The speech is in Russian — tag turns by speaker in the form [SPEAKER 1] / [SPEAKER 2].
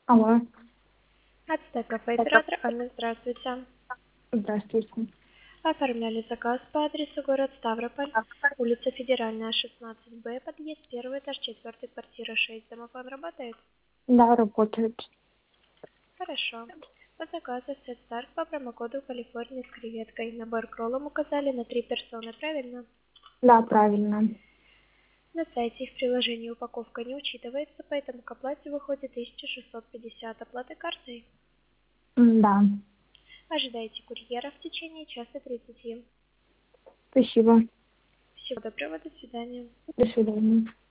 [SPEAKER 1] Алло,
[SPEAKER 2] Ацтекафе, оператор Анна, здравствуйте.
[SPEAKER 1] здравствуйте.
[SPEAKER 2] Оформляли заказ по адресу город Ставрополь, улица Федеральная, 16Б, подъезд, первый этаж, 4-й, квартира 6. Домофон работает?
[SPEAKER 1] Да, работает.
[SPEAKER 2] Хорошо. По заказу сет старт по промокоду Калифорния с креветкой. Набор к роллам указали на 3 персоны, правильно?
[SPEAKER 1] Да, правильно.
[SPEAKER 2] На сайте и в приложении упаковка не учитывается, поэтому к оплате выходит 1650. Оплата картой.
[SPEAKER 1] Да,
[SPEAKER 2] Ожидайте курьера в течение часа 30.
[SPEAKER 1] спасибо.
[SPEAKER 2] Всего доброго, до свидания.
[SPEAKER 1] До свидания.